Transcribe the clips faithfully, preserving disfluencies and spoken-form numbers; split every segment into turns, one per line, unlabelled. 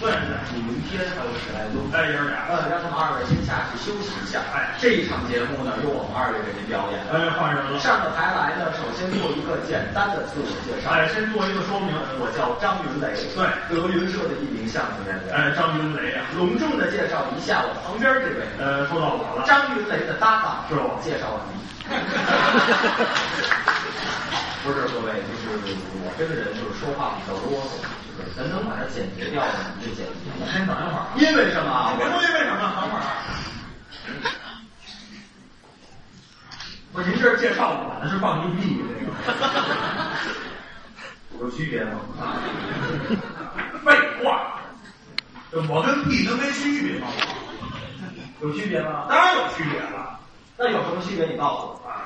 对对，
李云天还有史来东，
哎，爷儿俩，
呃，让他们二位先下去休息一下。
哎，
这一场节目呢，由我们二位为您表演。
哎，换人了。
上个台来呢，首先做一个简单的自我介绍。
哎，先做一个说明，
我叫张云雷，
对，
德云社的一名相声演员。
哎，张云雷啊，
隆重的介绍一下我旁边这位。
呃，说到我了，
张云雷的搭档
是我。
介绍完毕。不是各位，就是我这个人就是说话比较啰嗦，就是咱能把它简洁掉的就简洁。
先等一会儿，
因为什么？
别说因为什么，等会儿。不是您这介绍我呢，是放一屁这个，
有区别吗？
啊，废话，我跟屁能没区别吗？
有区别吗？
当然有区别了。
那有什么区别？你告诉我啊。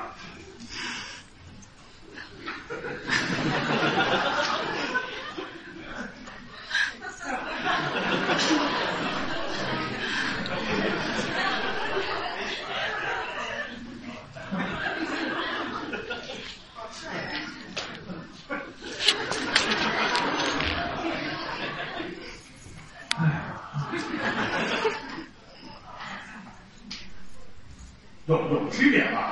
有有区别吧？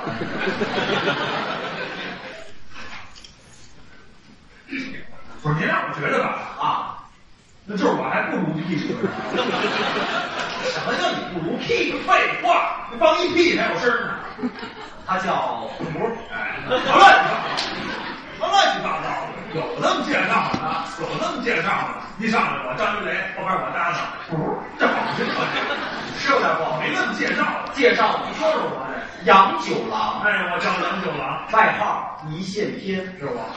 不是您让我觉得吧？
啊，
那就是我还不如屁。
什么叫你不如屁？
废话，你放一屁才有声呢。
它叫
不是，哎，什么乱七八糟，什么乱七八糟的？有那么介绍的，有那么介绍的。一上来我张云雷，后边我搭档，不是，这好听吗？
是有点不好，
没那么介绍的。
介绍你说说我这杨九郎，
哎，我叫杨九郎，
外号一线天，
是我。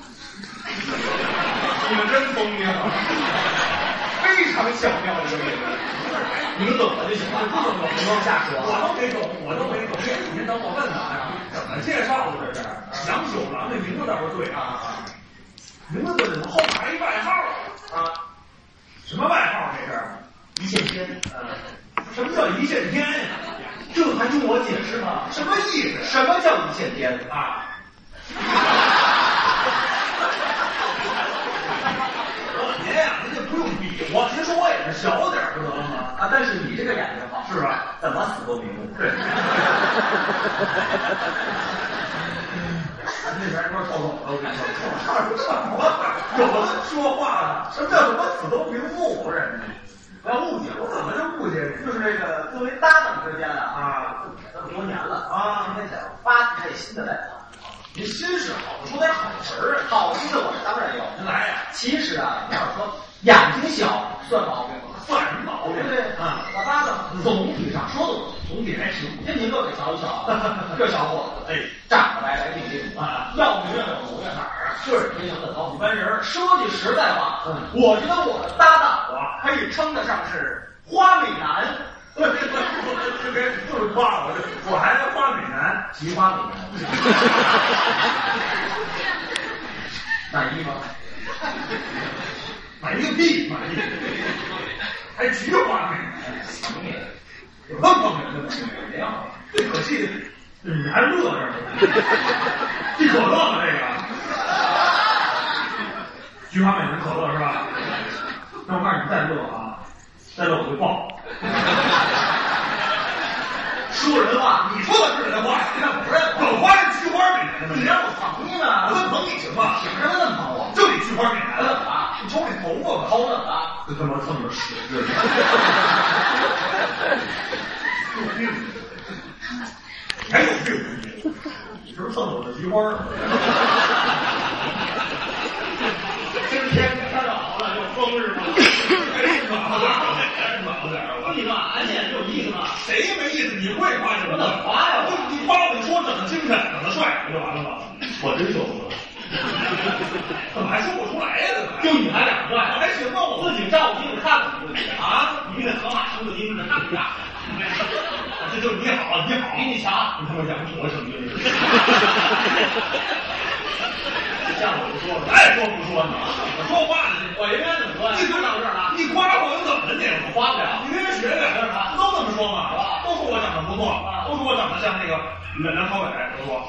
你们真聪明，
非常巧妙的一个名字。你们懂了就行了，不懂我不能瞎说。
我都没懂，我都没懂。您等我问他呀，怎么介绍的这是？杨九郎这名字倒是对啊，名字对，怎么后面还一外号啊？什么外号这是？
一线天。
呃，什么叫一线天呀？
这还用我解释吗？
什么意思？
什么叫一线天
啊？您呀，您就不用比划，您说我也是小点儿，知道吗？
啊，但是你这个眼睛好，
是吧？
怎么死都瞑目。
对。那边说臭狗，我跟你说，说什么？有的说话了，什么叫什么死都瞑目？人家，不要误解我，怎么就误解你？
就是这个作为搭档之间啊，
啊，
这么多年了
啊，
今天想发自内心的来谈。
您心是好，说点好词儿，
好心的我当然有。
您来呀！
其实啊，你要是说眼睛小算毛病吗？
算什么毛病？
对不对？
啊，
我搭档总体上说的我总体还行。先您各位瞧一瞧，这小伙子，
哎，
长得白白净净啊，要模样有模样，哪儿啊？个儿非常的好几般人。说句实在话，嗯，我觉得我的搭档啊，可以称得上是花美男。
这别就是夸我，这我还花美男，
菊花美男。满意吗？
满意个屁，满意！还菊花美男，有那么方面的没有？最可气的，你还乐着呢？这可乐吗？这个菊花美男可乐是吧？那我告诉你，再乐啊，再乐我就爆。
说人话，
你说的是人话，
那不是
我花是菊花美男，
你让我捧你呢？
我能捧你行吗？
凭什么那么捧我？
就你菊花美男，
我怎么了？
你瞅你头发吧，
头怎么了？
这他妈蹭着屎这是。有病！你还有病！你是不是蹭我的菊花？
今天天好了，有风是吗？
哎，暖和点儿，哎，暖和点儿。
你干去？有意思吗？
谁没意思？你会夸什么？
我怎么夸呀？
就你夸我，你说长得精神，长得帅，不就完了吗？我真受不了。怎么还说不出来呀？
就你还长帅，
我还行吗？我
自己照镜子看看自己啊！你那河马生的金子那么大，
这就是你好，你好，
比你强，
你他妈养活什么的？像我就说了，爱说不说呢。我说话呢，
我应该怎么说呀？
你就
到这儿了，
你夸我又怎么了？你
我夸不了，
你跟人学学，不都这么说吗？都说我长得不错，都说我长得像那个梁梁朝伟，都说。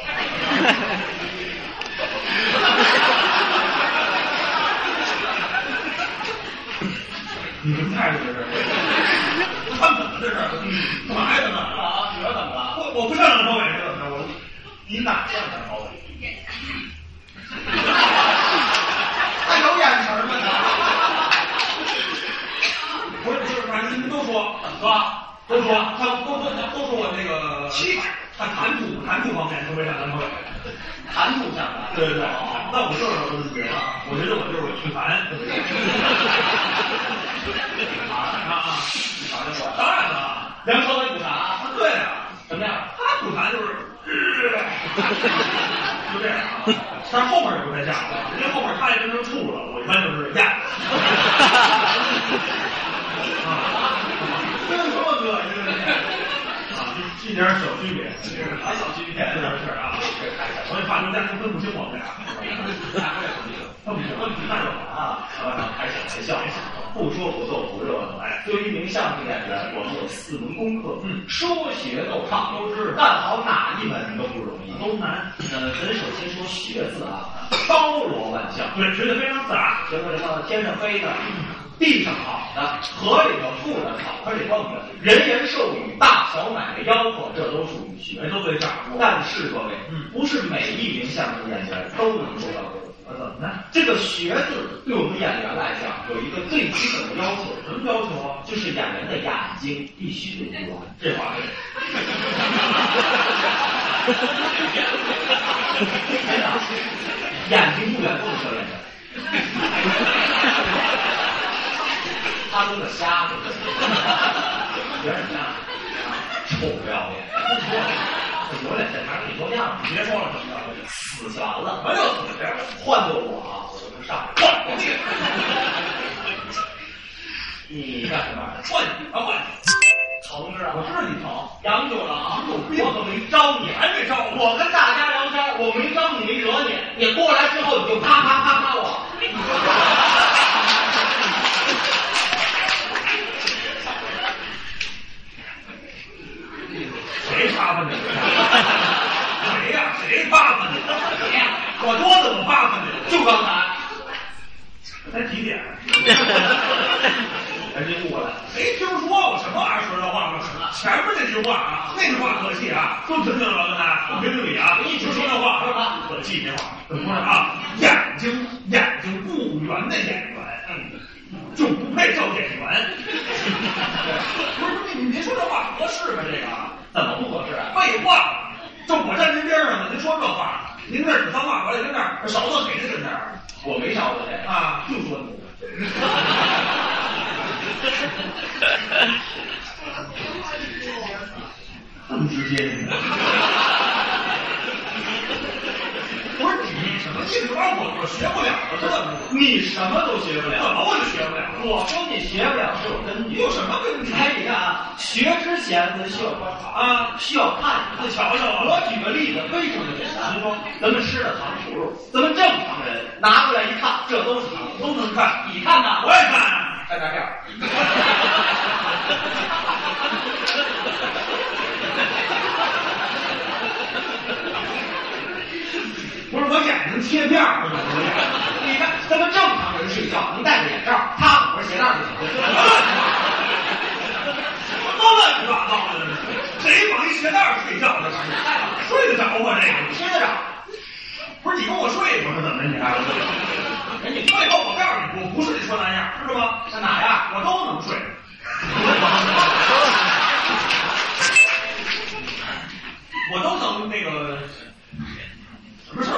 你什么态度这是？看怎么这是？干嘛呀？怎么
啊？学怎么了？
我我不像梁朝伟是怎么着？我你哪像梁朝伟？
还有眼神吗？
不是，就是反正你们都说是吧？都说他都说都说我那个气派，他谈吐谈吐方面特别像梁朝伟。
谈吐像的，
对对对，那我就是我自己了，我觉得我就是我去谈，对不对？啊啊！你瞧见过？当然了，
梁朝伟吐痰啊？
对啊，
什么样？
他吐痰就是，就这样啊。但是后面也不太像，因为后面他也真成吐了，我一般就是咽。啊，这有什么恶心的？啊，这一点小区别，
还小区别，
是是啊。我也怕人家分不清我们俩，分不清，分不清那就好啊！开小玩笑，
不说不做不热闹。哎，对于一名相声演员，我们有四门功课，嗯，说学逗唱都知，干好哪一门都不容易，
都难。
呃，咱首先说学字啊，包罗万象，
对，学的非常杂，
学过什么天上飞的。地上跑的，河里头住的，草坑里蹦的，人言兽语，大小买卖吆喝，这都属于学，
都得掌握。
但是各位，
嗯，
不是每一名相声演员都能做到这个。
怎么呢？
这个学字对我们演员来讲有一个最基本的要求，
什么要求啊？
就是演员的眼睛必须得不完。
这话对。
真的，眼睛不远不能说眼睛。他都个瞎子，别人家臭不要脸，有脸在哪里说样子？
别说了，怎么着？
死全了，
什么叫死去？
换做我啊，我就上来换你。你干什么？
换你啊换你！
同志啊，
我知道你疼，
杨九郎，
有病，
我可没招你，
还没招我。
我跟大家聊天，我没招你，没惹你，你过来之后你就啪啪啪啪我。
谁啪啪你？谁呀？谁啪啪你？
谁呀？
我多怎么啪啪你？
就刚才。
才几点？
人家过来，
没听说过什么玩意儿说这话吗？前面那句话啊，那句话可气啊，说听听了刚才，我评评理啊，一直说那话，可气这话，怎么说啊？眼睛眼睛不圆的演员，嗯，就不配叫演员。不是你您说这话合适吗？这个
怎么不合适啊？
废话，就我站您边上呢，您说这话，您那指桑骂槐，跟那儿勺子给的跟那儿，
我没勺子给
啊，就说你。这么直接呢？不是你什么意思？把我我学不了了，这怎么？
你什么都学不了，
怎么我就学不了？
我说你学不了是有根据，
有什么根据？
哎，你看啊，学之前咱需要观察啊，需要看，
再瞧瞧啊。
我举个例子，非常的简单。您说，咱们吃的糖葫芦，咱们正常人拿过来一看，这都是糖，
都能看。
你看呐，
我也看啊。
在那边。
不是我眼睛切片儿，
你看，咱们正常人睡觉能戴着眼罩，他不是鞋带就行。
什么乱七八糟的？谁绑一鞋带睡觉的？睡得着吗？这个
睡得着？
不是你跟我睡过是怎么的？你还人家以后我告诉你，我不是你说那样，知道吗？
在哪呀？
我都能睡。我都能那个。什么事儿？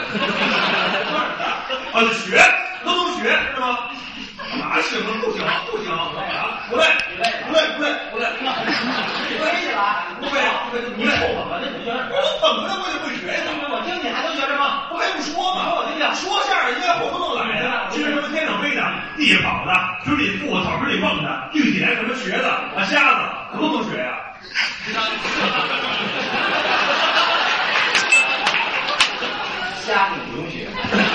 啊，学都能学，是吗？干嘛行啊？不行，不行啊！不对，不对，不对，不对，
你飞起来，
不对，不对，
你瞅怎么的？你学？
我捧着我也会学呀！
我听你还能学什么？
我还用说吗？
我听听，
说相声应该活动来的，学什么天上飞的、地下跑的、水里吐、草坑里蹦的、具体来什么瘸子啊、瞎子，我都能学呀。
瞎子不用学，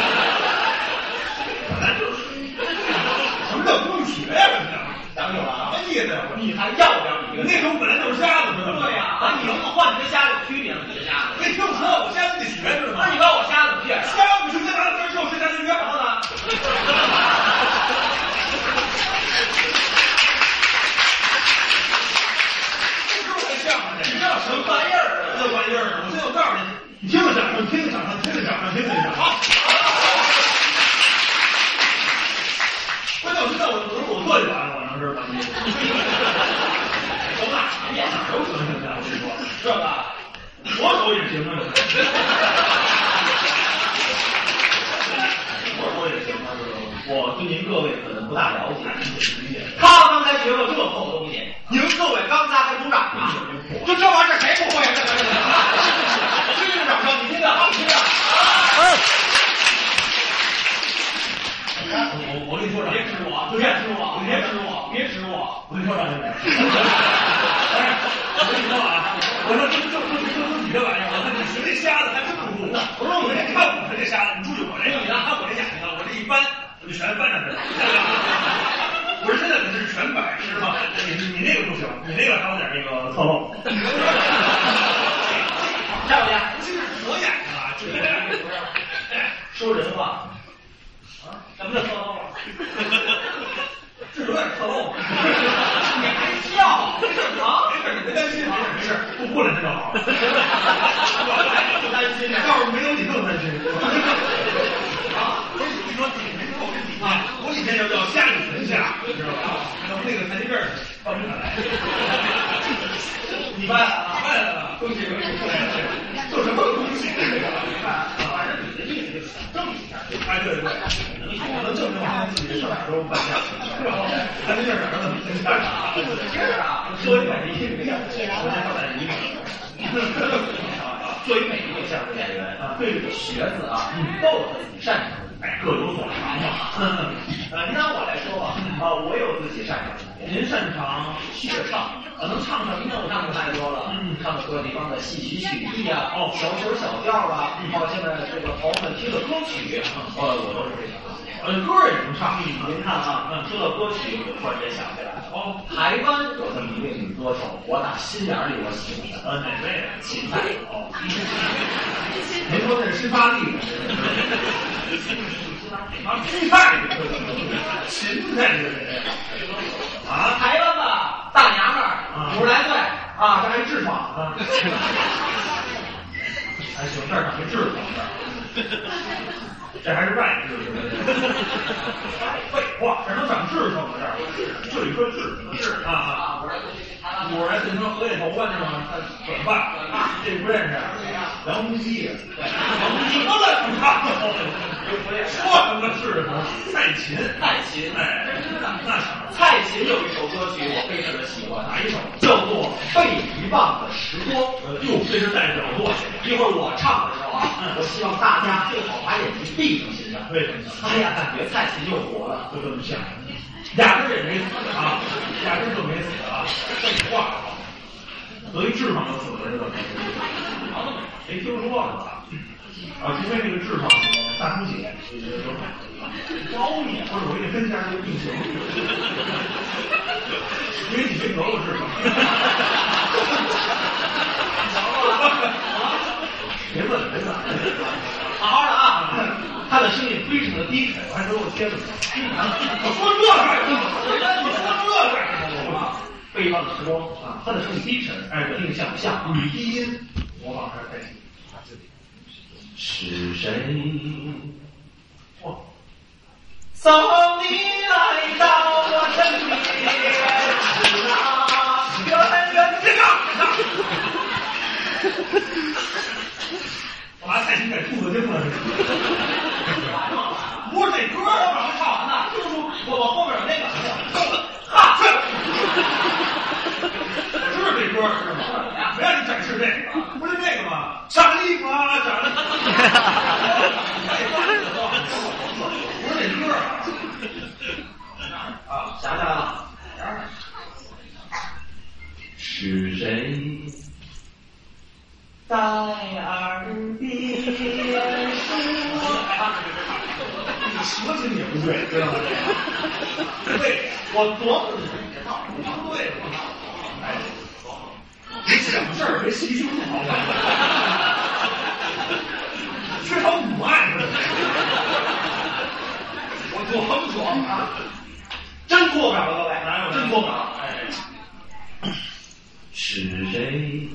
本来就是。什么叫不用学呀？这是
讲究了，
什么意思呀？
你还要不要你？
那时候本来就是瞎子，知道吗？
对呀，那你能换你跟瞎子有区别吗？你是瞎子，
没听说我瞎子得学，知道吗？
那你把我瞎子学，
瞎子学拿了分之后，谁才能学？
然后呢？
过去完了，我能是怎么地？
手打场面哪有可能的？我跟你说，这个
左手也行啊，
我说也行啊，我对您各位可能不大了解。他刚才学过这么厚的东西，您各位刚才还鼓掌呢，就这玩意儿谁不会？这个这个掌声，你听着，好听着。
我我跟你说，
别指我，别指我，别指我，别指我，
我跟你说啥？我跟你说啊，我说这这这这这你这玩意儿，我说你学这瞎子还真不如呢。我说我这看我这瞎子，你注意我这个，你看看我这眼睛，我这一翻，我就全翻上去了。我说真的，可是全摆是吧？你你那个不行，你那个还有点那个侧漏。
下不下？
这是左眼睛啊，这个
说人话。什么叫侧漏啊？
这有点侧漏。
你还笑？这正常。
没事，你别担心，没事没事，不过来就好。
不担心，
要是没有你更担心。啊，不是你说你没说我跟你啊，我以前要叫下雨存下，知道吧？然后那个残疾证报名来。
你办了，
办了，恭喜恭喜恭喜！做什么恭喜？
反正你的意思就是想证明一下。
哎，对对对，我能证明我自己上哪都办下，残疾证哪能怎么存下？
是啊，作为每一个相声演员，我先告诉你，作为每一个相声演员啊，对这个学字啊，都有自己擅长的，
哎，各有所长嘛。
呃，您拿我来说吧，啊，我有自己擅长的。您擅长学唱，呃，能唱上，您看我唱的太多了，嗯，唱的各地方的戏曲曲艺啊，哦，小曲小调啊，包括现在这个朋友们听的歌曲，呃，我都是非常喜欢。
呃，歌也能唱。
您看啊，嗯，说到歌曲，我突然间想起来了，哦，台湾有这么一位女歌手，我打心眼里我喜欢她，
呃，哪位？
芹菜。哦，
您说那是新发地的？啊，芹菜，芹菜是谁？啊，
台湾吧，大娘们儿，五十来岁啊，这还痔疮啊，
还行，这儿长一痔疮这儿，这还是外痔是不是？废话，这能长痔疮吗？这儿就一颗痣，是啊啊！我来变成荷叶头发是吗？怎么办？这不认识？杨洪基，杨洪基，我来不看。说什么是什么？蔡琴，
蔡琴，
哎，那是
蔡琴有一首歌曲我非常的喜欢，哪一首？叫做《被遗忘的时光》。
呃，哟，这是代表作。
一会儿我唱的时候啊，我希望大家最好把眼睛闭上欣赏。
为什么？
哎呀，感觉蔡琴又活了，
就这么想，压根儿也没死啊，压根儿就没死啊，废话。得一痔疮就死了是怎么回事？没听说是吧？啊，除非这个痔疮大出血，高你或者我给你分一下这个病情，因为你没得过痔疮。别问了，别问了，
好好的啊！他的声音非常的低沉，
还给我贴了。我说这干什么？你说这干什么？
被遗忘的时光啊，他的声音低沉，哎，并想像
女低音，模仿还是太轻。
是谁？
哇！
送你来到我身边，是那远远
别干！我拿蔡琴给兔子精了，这是。不是这歌儿怎么唱完呢？就是我我后边有那个，哈，知道这歌儿是吗？不让你展示这个，不是那个吗？莎莉吗？长得。不是这歌儿啊！
想起来了，是谁在耳边说？
你舌头也不对，知道吗？对，
我琢磨着你这套，
你不对，哎，你想事儿别袭胸好吧？缺少母爱是吧？我做横爽啊！
真过不了了，各位，
哪有
真过不了？哎，是谁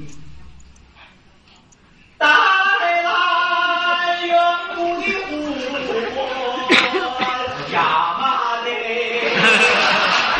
带来远古的湖泊？亚麻的。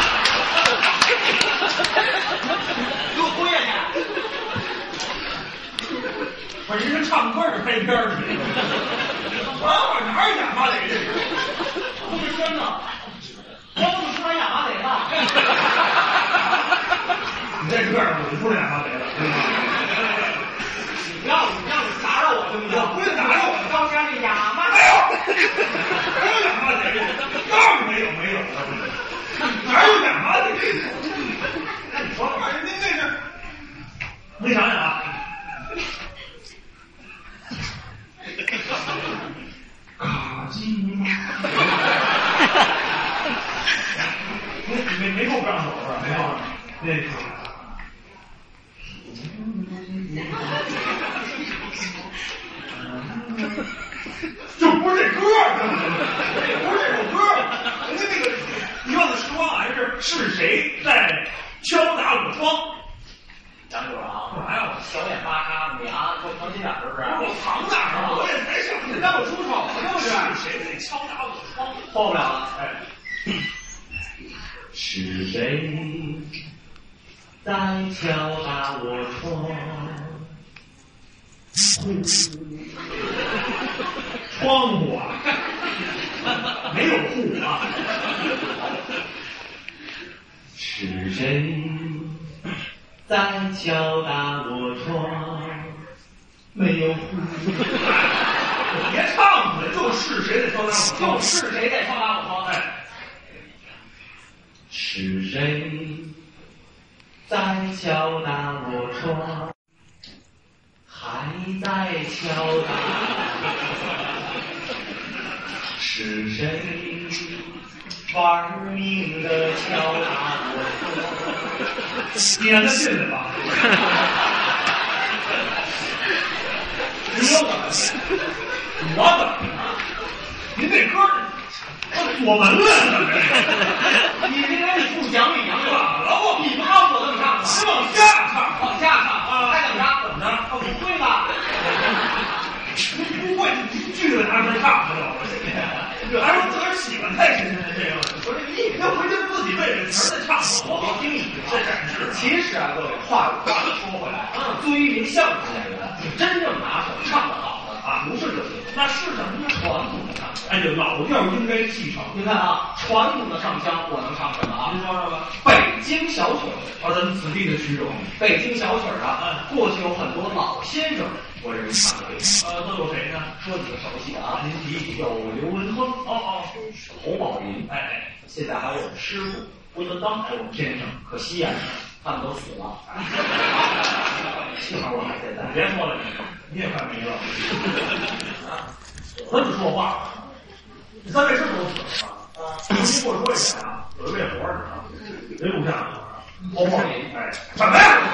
这个儿我就不是俩发贼了，对吧？
你不要你不要打扰我行不行？
不是打扰我，
高家这哑巴
没有，没有俩发贼，告诉没有没有，哪有俩发贼？那你说话，您这是，你想想啊。卡基尼玛，没没没够不让走是吧？没够，那个。就不是这歌，不是这首歌，人家那个你要是说还是是谁在敲打我窗？
杨主啊，
干嘛呀？
小眼巴叉，你啊，给我藏心眼是不是？
我藏哪儿了？我也才想你让我出手，
是
谁在敲打我窗？
破不了了。
哎，
是谁在敲打我窗？
窗户啊，没有户啊。
是谁在敲打我窗？没有户。
别唱了，就是谁在敲打我窗？
就是谁在敲打我窗？
哎，
是谁在敲打我窗？还在敲打，是谁玩命的敲打我？
你让他进来吧。您说怎么？我怎么了？您这歌我们了，
你这个你不讲理，杨
怎么了？
你不告诉我怎么唱？
是往下唱，
往下唱啊？还怎么着？
怎么着？
他不会吧？
不会，句子拿出来唱不了，还说自个儿喜欢太深深的这个，
不是你，
要回去自己背着词儿再唱，
我好听你
这展示。
其实啊，各位话有话说回来，嗯，作为一名相声演员，你真正拿手唱得好的啊，不是这些，
那是什么呢？
传统的唱腔。
哎，这老调应该继承。
你看啊，传统的唱腔我能唱什么啊？
您说说吧。
北京小曲儿，
啊，咱们此地的曲种。
北京小曲儿啊，过去有很多老先生，我认为唱的非常。
呃，都有谁呢？
说几个熟悉的啊，
您提一提。
有刘文亨，
哦哦，
侯宝林，
哎哎，
现在还有我们师傅郭德纲，还有我们先生，可惜呀、啊，他们都死了。幸好我还在在。
别说了，你也快没了。怎么说话？你三位师傅都死了啊！重新过说一遍啊，有一位活着啊，谁录像啊？侯宝林，哎，什么呀？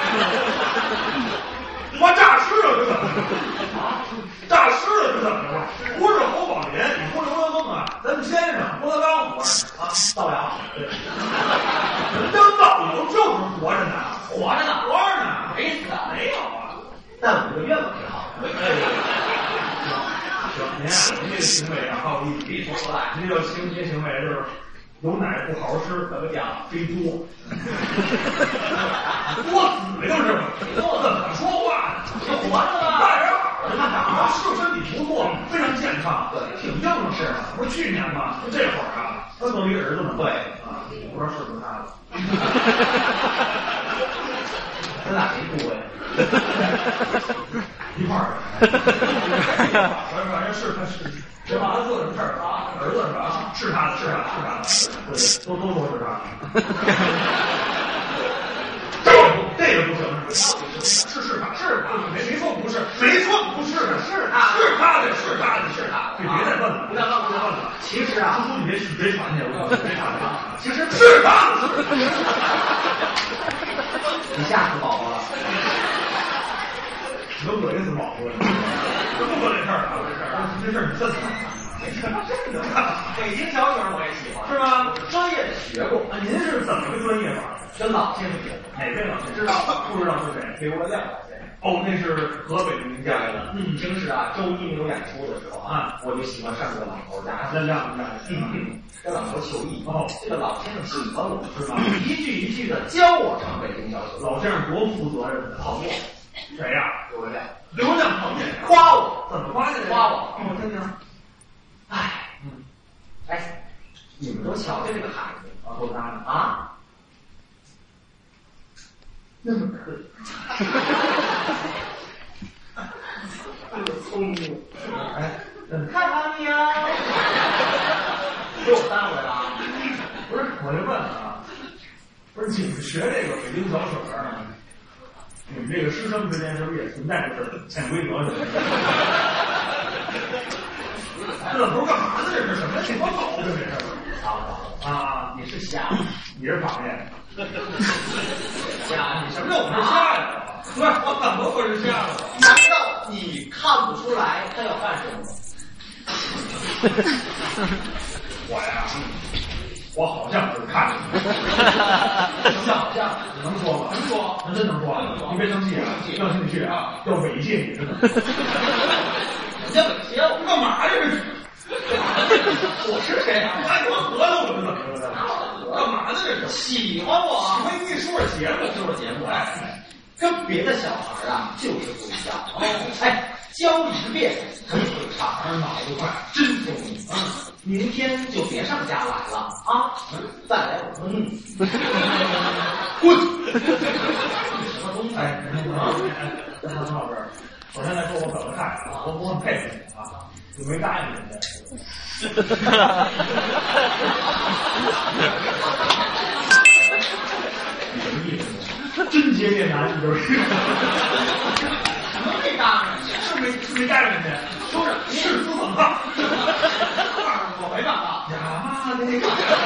我诈尸了，这怎么？诈尸了，这怎么着？不是侯宝林，你说刘文亨啊，咱们先生郭德纲活着啊，
造谣，
真造谣就是活着呢，
活着呢，
活着呢，
没死啊，
没有啊。
但我这个愿望挺好的。
行，您啊，您这个行为啊，还有一比说出来，您这个行这行为就是有奶不好好吃，怎么讲？非作，作死就是嘛，作怎么说话呢？
这活着呢，
大点好的，看长是身体不错，非常健康，对，挺硬实。不是去年嘛，就这会儿啊，他有一个儿子嘛，对啊，我不知道是不是他的。
咱俩谁部位？
一块儿的，反正是他是，是吧？他做什么事儿啊？儿子是吧？是他的，是他的，是他的，对，都都说是他的。这个不，这个不行，是是他，是他，没没说不是，没说不是的，是他，是他的，是他的，是他的。你别再问了，
不再问了，不再问了。其实啊，
叔叔你别别传去，我别传去啊。
其实
是他的，
你吓死宝宝了。
能恶心死宝宝了，这不说这事儿啊，这事儿，这事儿你真的，真的，
北京小曲儿我也喜欢，
是吗？
专业的学过。
啊，您是怎么个专业法？
跟老先生学的。
哪位老师
知道？
不知道是谁？
刘文亮老先生。
哦，那是河北的名家的。
嗯，平时啊，周一没有演出的时候啊，我就喜欢上这个老头家，
那亮亮，
嗯，跟老头求艺。
哦，
这个老先生喜欢我，是吧？一句一句的教我唱北京小曲。
老先生多负责任，
捧我。
谁呀？
刘文亮。
刘文亮捧你，
夸我，
怎么夸你？
夸我，
我听听。
哎，嗯，哎，你们都瞧瞧这个孩子，多大呢？啊？ 那么可以，这么聪明，
哎，
看看你啊，给我耽误了。
不是，我就问啊，不是你们学这个北京小曲儿，你们这个师生之间是不是也存在着潜规则什么的？这不是干嘛呢？这是什么情况搞的？这是啊啊！
你是瞎，
你是螃蟹。
瞎，你什么
那我是瞎呀？对，我怎么会是瞎的？
难道你看不出来他要干什么吗？
我呀，我好像是看着你。
像像
能说吗？
能说，
真能说。你别生气啊，要生气啊，要猥亵你，真的。
你这猥亵我
干嘛呀？这是？
我是谁啊？
哎，我合了，我是怎么着的？干嘛呢？这是
喜欢我？
我给你说说节目，
说说节目哎，跟别的小孩啊就是不一样。哦，哎，教一遍很会唱，
脑子快，
真聪明啊！明天就别上家来了啊！再来我嗯，滚！什么东西？
哎，啊，陈老师，首先来说，我怎么看啊？我我很佩服你啊，就没答应人家。你什么意思？真接电男，你就是
什么没答应人家？
是没是没答应人家，
说是
是资本化。
我没办法
呀，那个，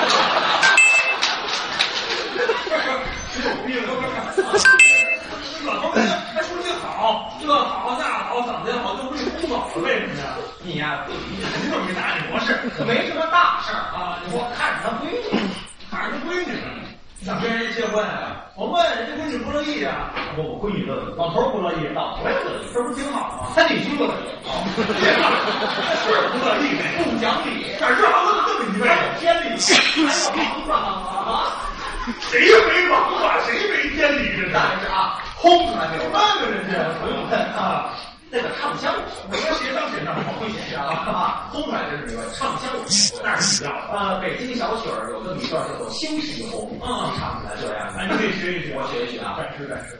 有病！这老头儿还说这好，这好那好，怎么的好，就不是空走了，为什么呀？
你呀，
你就是没答应我是，
没什么大事儿啊。我看着他闺女，
看着他闺女，
想跟人结婚啊？
我问人家闺女不乐意啊，我我闺女乐意，老头儿不乐意，
老头儿乐意，
这不是挺好吗？
他女婿不乐意，
别看，是不乐意，
不讲理，
哪知道这么这么一位，
天理，还有房子啊？
谁没王法，谁没天理？这
但是啊，轰出来没有？
问问人家，不用问啊。
那个唱香我，
我说协商协商，好会协商
啊！轰出来真是没问题。唱香我，
那是一样的。
呃，北京小曲儿有这么一段叫做《兴起红》，嗯，唱起来这样。
哎，你可以学一学，
我学一学啊，
展示展示。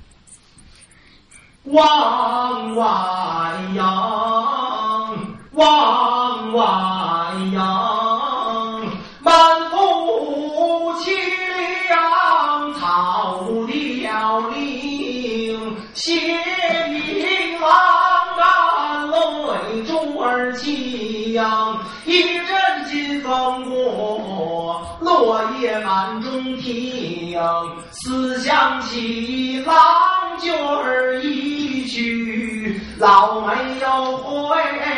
往外扬，往外扬，满腹凄凉草凋零，斜影茫然泪珠儿倾，一阵劲风过，落叶满中庭，思想起郎君儿一去，老没有回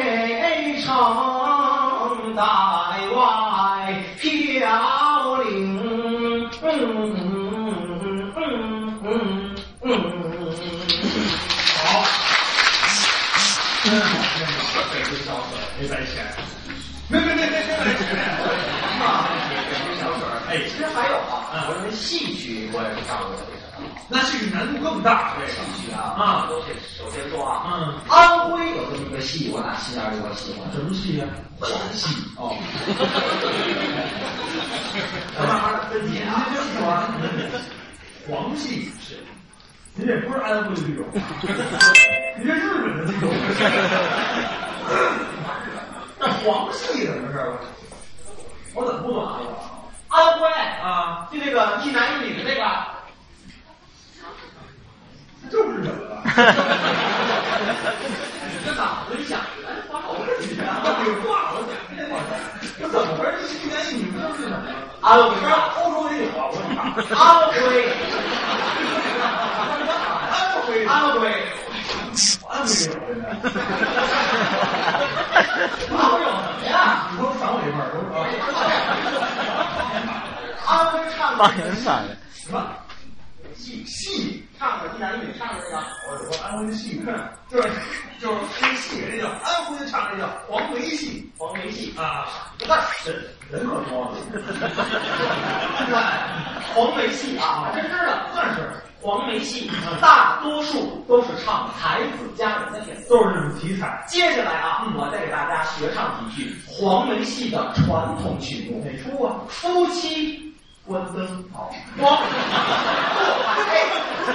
城，在外飘零。嗯嗯嗯嗯嗯，
好，真好，真好，北京小曲没白钱，没没没没没白钱
啊！北京小曲儿，
哎，
其实还有啊，我认为戏曲我也是掌握的非常好。
那戏曲难度更大，这个
戏曲啊
啊，
都是首先说啊，
嗯，
安徽有这么一个戏，我打心眼里我喜欢，
什么戏呀？
黄戏
哦，
咱慢慢的分解啊。
您就说黄戏是，您这不是安徽的这种，您这日本的这种。那黄戏怎么回事？我怎么不懂啊？
安徽
啊，
就这个一男一女的这个，
就是日本的。
你这脑子里想的话，我问你啊，
有话我讲这话，这怎么回事？这一男一女不就是什么？
安徽
欧洲也有啊，我问你。
安徽，
安徽，
安徽，
安徽有真的。
安徽有什么呀？
你说赏我一份儿，都
安徽唱
方言版的
什么戏戏？
唱的一男一女唱的这个，
我我安徽的戏，就是就是那戏，那叫安徽的唱那叫黄梅戏，
黄梅戏
啊，
不但
人人可多了。
黄梅戏啊，真知道，
算是
黄梅戏，大多数都是唱才子佳人的片子，
都是这种题材。
接下来啊，我再给大家学唱几句黄梅戏的传统曲目。
哪出啊？
夫妻关灯好，光过海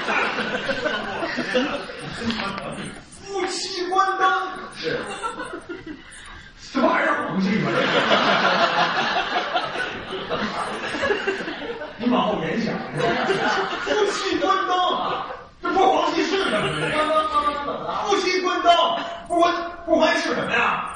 夫妻关灯
是，
这不还是皇帝吗？你往后联想，夫妻关灯啊，这不是皇帝是什么？
关灯关灯怎么了？
夫妻关灯，不关不关是什么呀？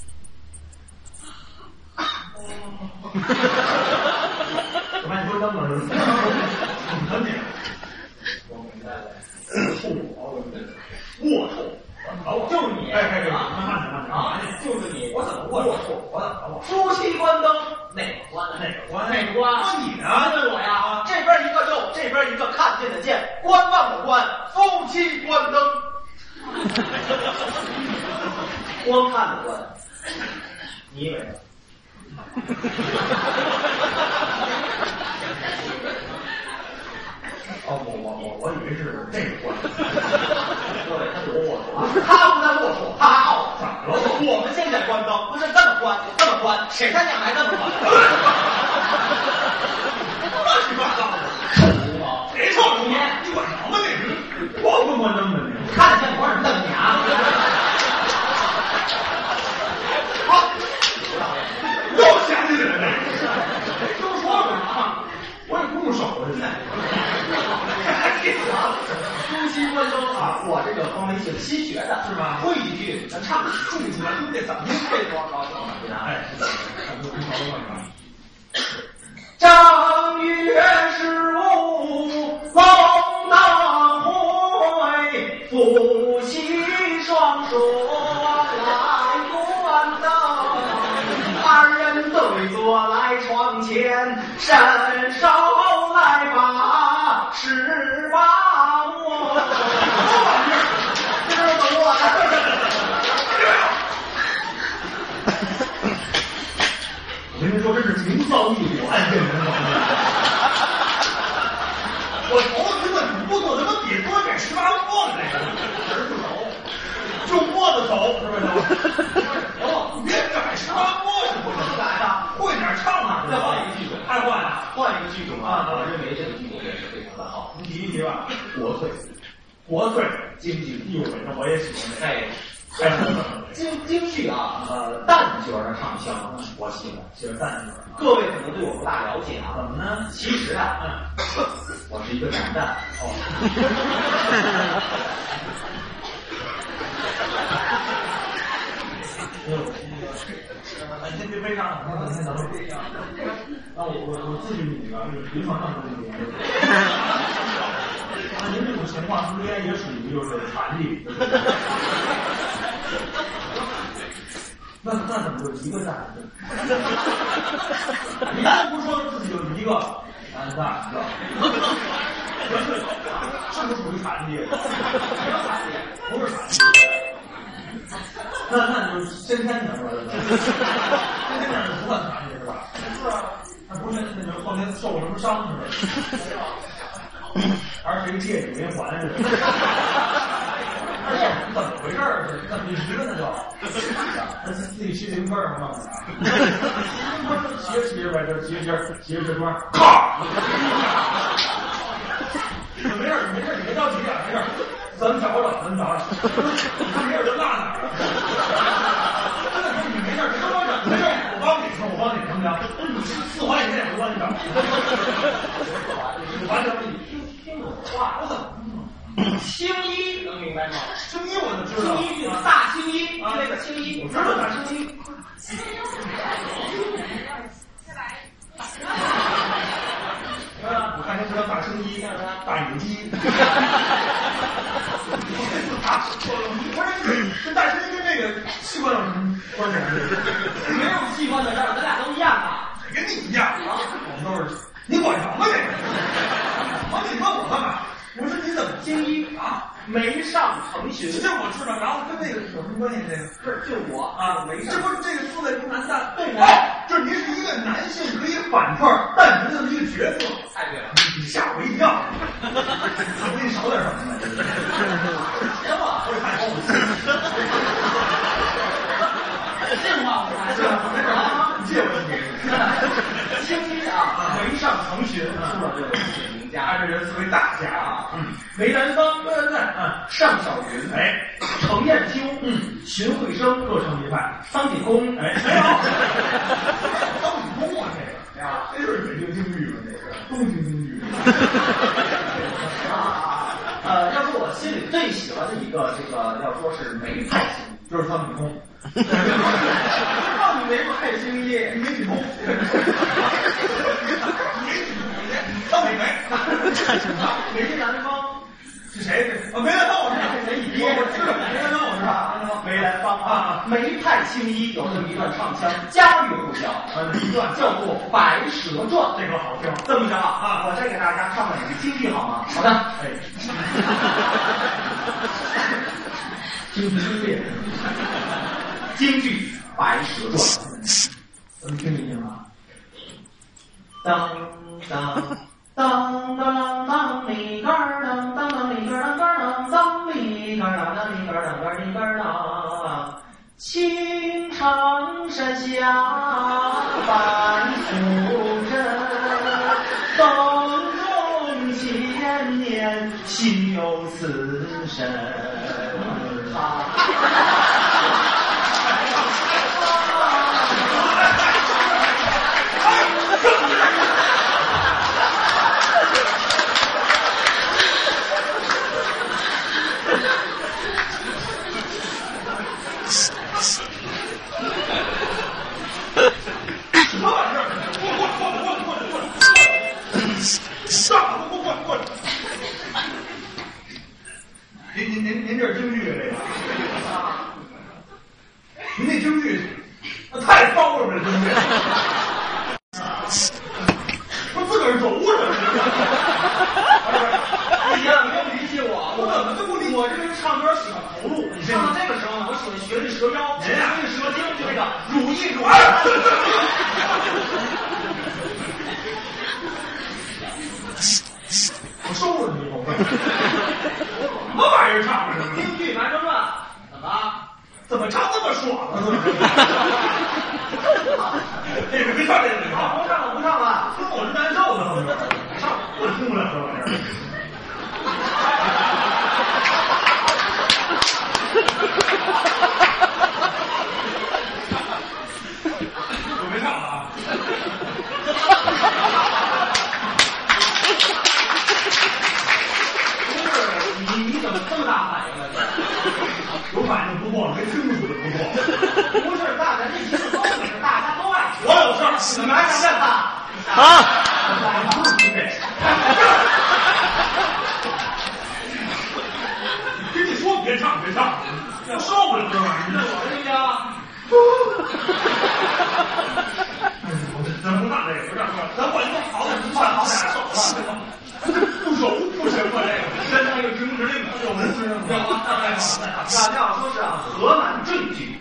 我看你说那么怎么你？
我明白了，
臭我，龌龊。
就是你，
哎哎哎，慢慢点，慢点
啊！就是你，
我怎么龌龊？我怎么
夫妻关灯，哪个关？
哪个关？
哪个关？
关你呢？
问我呀！这边一个右，这边一个看见的见，观望的观，夫妻关灯。光看的观，你以为呢？
哦，我我我我以为是这个关。
各位，他多龌龊啊！他不但龌龊，他还傲。
咋了？
我们现在关灯不是这么关，这么关，谁他娘还这么关？
乱七八糟的，
臭流氓！
谁臭流氓？你管什么你？关不关灯的你？
看见我是瞪你啊！好，
又想起来了，都说了啊，我也不手了现在。
夫妻关灯啊，我这个风没挺吸血的，
是吗？
会几句，咱唱几句出来，对不对？怎么这多高兴啊？对吧？
哎，
正月十五龙灯会，夫妻双双来关灯，二人对坐来床前，伸手来把十把握。这是怎么我
我跟您说，这是情造意火，暗箭人亡。我头子问你不做，怎么比多改十八摸的那个？儿不熟，就摸的熟，是不是？哦，别改十八摸是不能改啊，会点唱啊。
再换一个剧种，
还换啊？
换一个剧种啊！我认为这个剧种也是非常的好。
你提一提吧。
国粹，
国粹，京剧，哎呦喂，那我也喜欢这个。
哎，
哎，
京京剧啊，呃，旦角的唱腔我喜欢，
喜欢旦角。
各位可能对我不大了解啊，
怎么呢？
其实啊，嗯，我是一个男旦哦。
哎呦，哎，先别悲伤，咱们先咱们悲伤。那我我我咨询你一个，就是临床上的问题。那您这种情况应该也属于就是残疾，对不对？那那怎么就一个蛋？你都不说自己就一个男蛋，是吧？是不是属于残疾？不是残疾。那那你就先天的是吧？先天的不算残疾是吧？是啊。那不是那就后天受过什么伤是吧？还是谁借你没还似的？怎么回事儿？怎么一个呢就？那自己骑自行车儿吗？骑着骑着呗，就骑着骑着骑着这边，咔！没事儿没事儿，你别着急啊，没事儿，咱们找找，咱们找找，没事儿就落哪儿了？真的，你没事儿，别跟我整，没事儿，我帮你，我帮你，行不行？四环以内我帮你整。完全你听听我话，我怎么？
青衣能明白吗？
青衣我就知道，
青衣大青衣，那个青衣，
我知道大青衣。我看您知道大青衣，大野鸡。不是，这大青衣跟这个器官有什么关系？
没有器官的事儿，咱俩都一样啊，
跟你一样啊，我们都是。你管什么这个？啊，你问我干嘛？我说你怎么
青衣
啊？
眉上成群，
这我知道，然后跟那个有什么关系？这个
是就我
啊，
眉上，
这不是这个四位不男旦？
对吗？
就是您是一个男性可以反串旦角的一个角色。
太对了，
你吓我一跳！我给你少点什么呢？
行吧，
我也太高了。
这话我还是
啊，你借我一个。
青衣啊，眉上成群，出了这个名家，
他这人是位大家啊。嗯，
梅兰芳，
对对对，嗯，
尚小云，
哎，
程砚秋，
嗯，
荀慧生
各成一派。
桑景公，
哎，没有，桑景公啊，这个啊，这就是北京京剧嘛，这是东京京剧。
啊，呃，要说我心里最喜欢的一个，这个要说是梅派星，
就是桑景公。
到底梅派星爷，
梅景公。桑美梅，
梅兰芳
是谁？啊，梅兰芳我知道，
谁你爹？
我知道梅兰芳我知道，
梅兰芳啊，梅派青衣有这么一段唱腔，家喻户晓，呃，一段叫做《白蛇传》，
这个好听。
这么着啊，我再给大家唱两句京剧好吗？好的，
哎，京剧经典，
京剧《白蛇传》，
咱们听一听啊。
当当。当当当里个儿当当当里个儿当个儿当当里个儿当当里个儿当个儿里个儿当，青长山下半浮沉，风中千年心有此身。啊
您您您您这是京剧这个您那京剧那太糟了，这京剧，不自个儿揉着
你呀，你别理解我，
我怎么就不理
我这个唱歌喜欢投入，你唱到这个时候呢，我喜欢学这蛇腰，
您呀，
这蛇精就这个
乳一乳二。我收了你一口气。什么玩意儿唱的？
京剧《白蛇传》怎么？
怎么唱这么爽啊？这个别唱这个，
不唱了，不唱了，
听我是难受的，唱我听不了这玩意儿。我没唱了啊。
你你怎么这么大反应了？
有反应不错，没听出的不错。
不是大家这一次都是大家都爱
我有事儿，
你们还想干他？
啊！
跟你说别唱别唱，我受不了这玩意儿。
那我这家，
咱不唱这个，不唱这个，咱管一个好点，不唱好点，手了，不熟不行吧？这个，再唱一个知名指令的，有人知道吗？
要啊，太好了，那要说是啊，河南坠剧。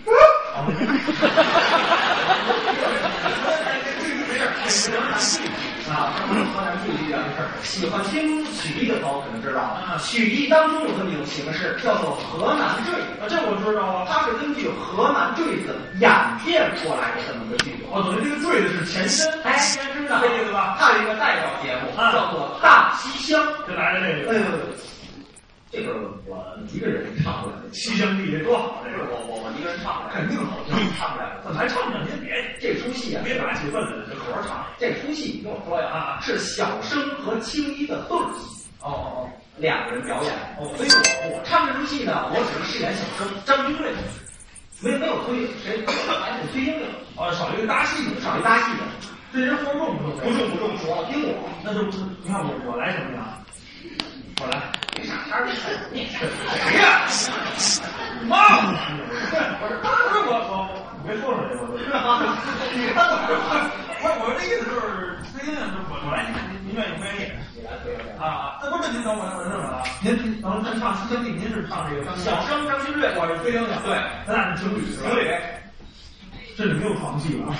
啊，河南坠剧这样的事儿，喜欢听曲艺的朋友可能知道，曲艺当中有这么一种形式，叫做河南坠。
啊，这我知道啊，
它是根据河南坠子演变过来的这么一个剧种。
哦，等于这个坠子是前身，
哎，先知道
这意思吧？
它有一个代表节目叫做《大西厢》，
就来了这个。
哎呦，这个我一个人唱不来，
西厢记这多好，这个
我我我一个人唱不来，
肯定好听，
唱不来。
怎么还唱不了？您别
这出戏啊，
别打起分来了，这活儿唱。
这出戏你跟我说呀，啊，是小生和青衣的对儿戏。
哦哦哦，
两个人表演。
哦，
所以我我唱这出戏呢，我只是饰演小生张君瑞，没没有推谁，哎，我推英英。
哦，少一个搭戏的，
少一搭戏的，
这人活重不重？
不重不重，主要听我。
那就你看我我来什么呀？我来。
你傻叉儿，你
谁呀？妈！我是不是我我我别说说这我。你看我我我的意思就是推荐就是我我来，您您愿意不愿意？
你来推
啊，那不是您等我，我认了啊。您等咱唱西厢记，您是唱这个
小生张君瑞，
我是崔莺莺，对，咱俩是情侣，
情侣。
这里没有床戏吧？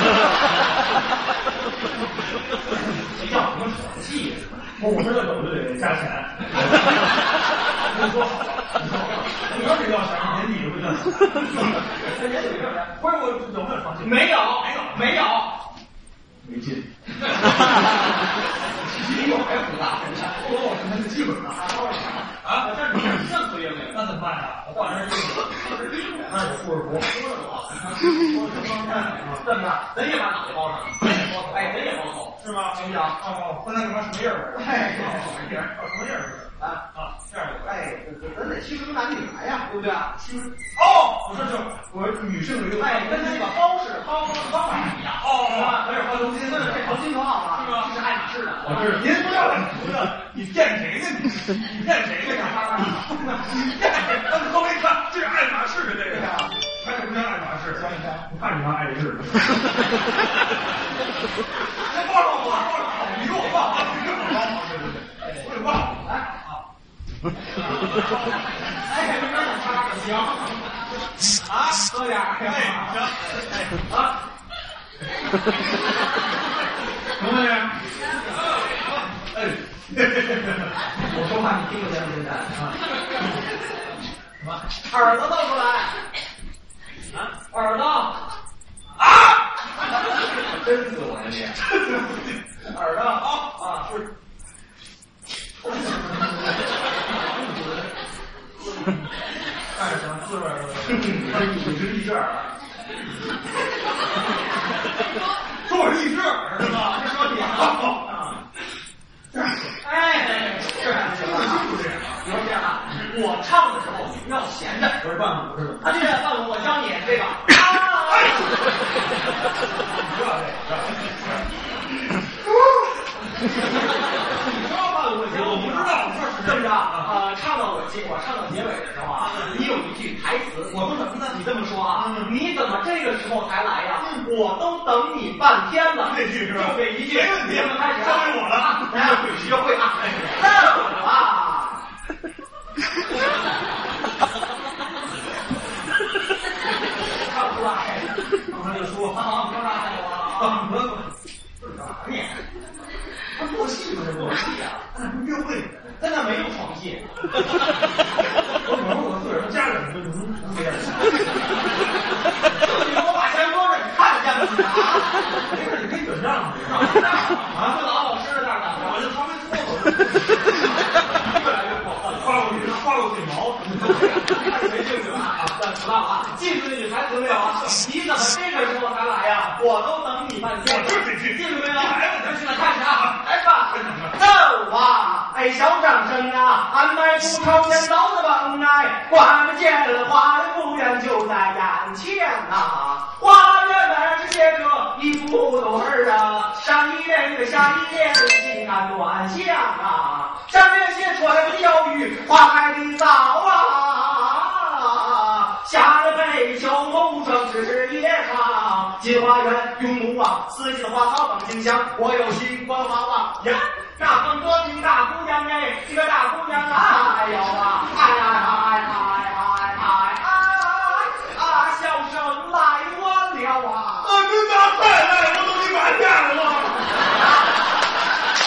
这叫什么床戏？
我我这个有就得加钱。你说好了，你说好了，你说这要钱，年底就会挣钱。
年底挣钱？
不是我有没有床戏？
没有，没有，没有。
没劲。
比我还复杂，
我我什么基本上
啊，这你任何也没有，
那怎么办呀？我换成这个，那有护士服，说了我，说什么？
这么着，咱也把脑袋包上，哎，咱也包头，
是吗？
行不行？
哦，那那什么什么印儿？
哎，
什么印儿？什么印儿？
啊
啊，这样就
哎，咱得区分男女来呀，对不对啊？区分
哦，我说就我女性的一个，
哎，跟那个包式包包法一样。
哦，
还有包头巾，这头巾多好啊，是吧？这是爱马仕的。
我知道，您不要问图的，你见谁呢？你见谁呢？你见谁？他们都没看，这是爱马仕的这个呀，看着不像爱马仕，像不像？你看着像爱马仕。那包了我，包了，你给我包，你给我包，对对对，我给包，来。
哎，你这想插个行啊，喝点儿，
哎，行，
哎啊，
什么呀？哎，
我说话你听不见不现在啊？什么？耳朵露出来啊？耳朵啊？真死我呀你！耳朵啊啊是。
哎，想滋味儿，他是一只一只耳，说我是一只耳是吧？
说你啊，哎，这样行了啊，你说这样啊，我唱的时候你不要闲着，
我是伴舞是吧？
啊，这个伴舞我教你这个啊，
不要这个，我不知道，我说是
这么着啊，唱到我结我唱到结尾的时候啊，你有一句台词，我说什么呢？你这么说啊，你怎么这个时候才来呀？我都等你半天了。
这句是吧？
就这一句，
没问题，
咱们开始，
交给我了啊！
来，学会啊，那我啊，唱不出来，
刚才就说
啊，不让我，
怎么了？
这是干嘛呢？
他做戏不是做戏啊？那不约会，
在那没有床戏。
我可能我自个儿家人就能能这样。
你说我把钱多着，你看得见吗？
没事，你可以转账嘛，
啊，这老老实实那儿的，
我就稍微搓搓，越来越过分，花过去花过去毛，
看谁进去了啊？但知道啊，进去的女孩子没有啊？你怎么这个时候才来呀？我都等你半天了，进去没有？那现在开始啊，来吧，走啊！哎，小掌声啊！俺迈出朝天道的门来，关着见了花的不远就在眼前呐。花园门是写着一副对儿啊，上一联个下一联心安暖想啊，上面写出来的标语花开的早啊，下了杯秋红霜枝叶长，金花园永不忘，四季的花草放馨香，我有心观花望眼。